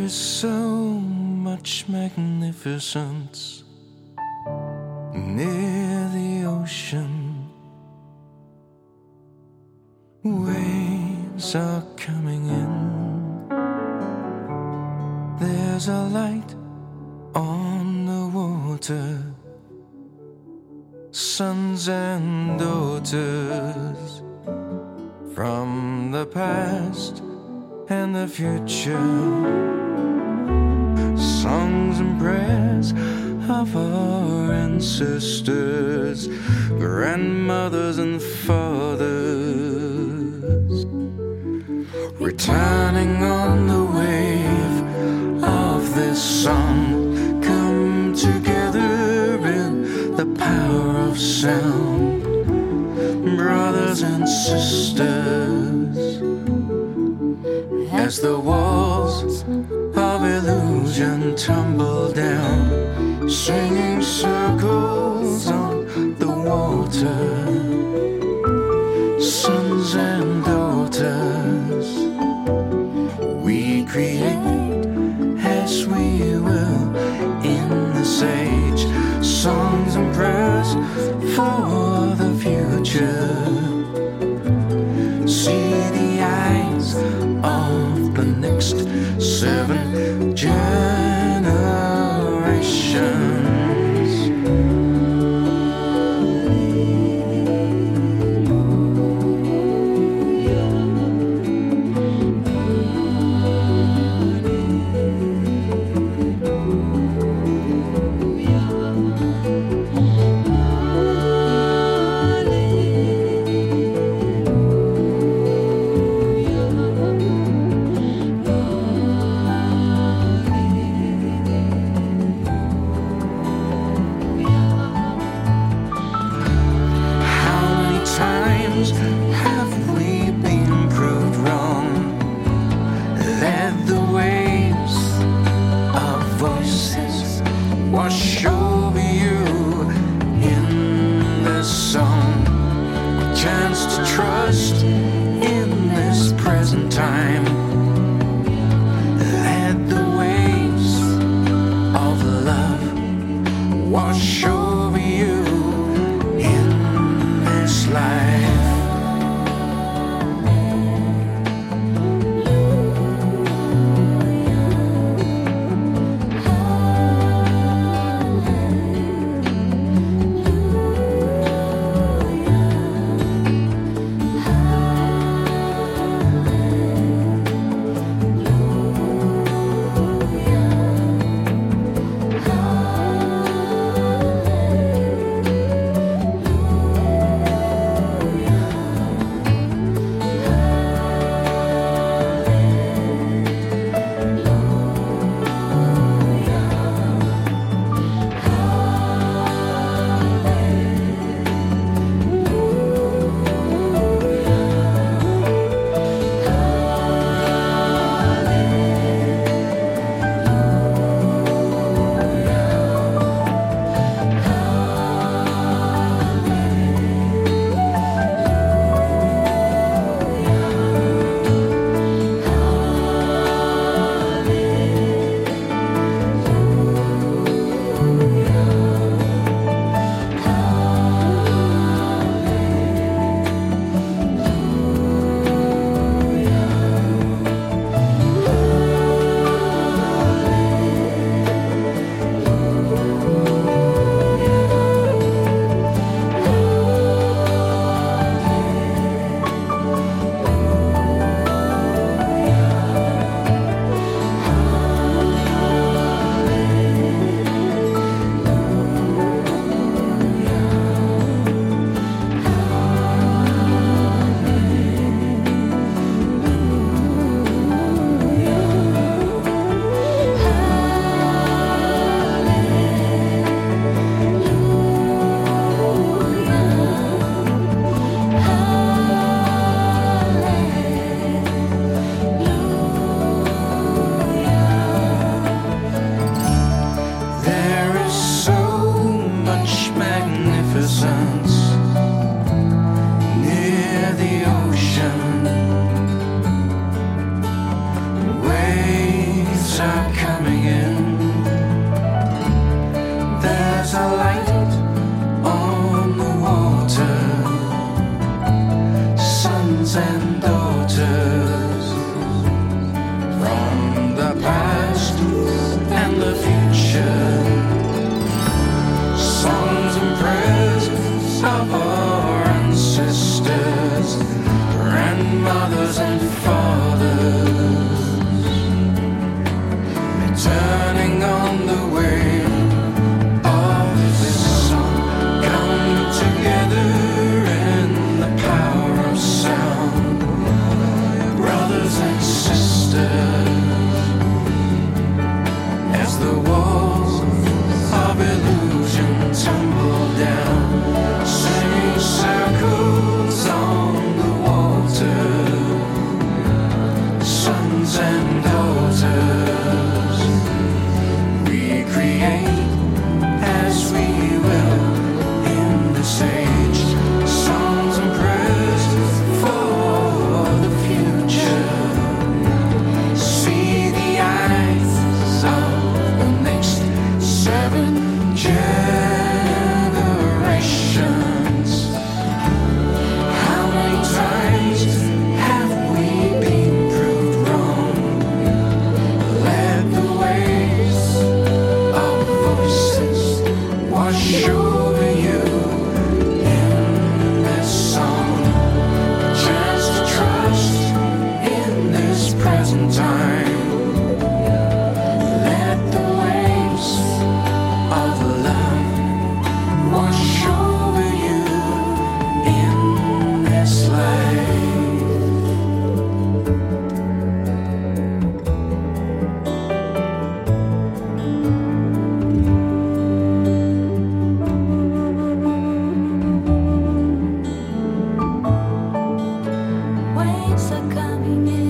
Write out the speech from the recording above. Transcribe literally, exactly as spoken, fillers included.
is so much magnificence near the ocean. Waves are coming in. There's a light on the water. Sons and daughters from the past and the future, songs and prayers of our ancestors, grandmothers and fathers, returning on the wave of this song. Come together in the power of sound, brothers and sisters, as the walls of illusion tumble down, singing circles on the water. Sons and daughters, we create as we will in this age, songs and prayers for the future. See the eyes of the next seven generations. mothers and fathers, returning on the way of this song, come together in the power of sound, brothers and sisters, as the walls of illusion tumble down, singing circles on the water, sons and daughters, we create as we will in this age, songs and prayers for the future. See the eyes of the next seven generations. How many times have we been proved wrong? Let the waves of voices wash over you in this song. A chance to trust in this present time. Let the waves of love wash over you in this life. Waves are coming in.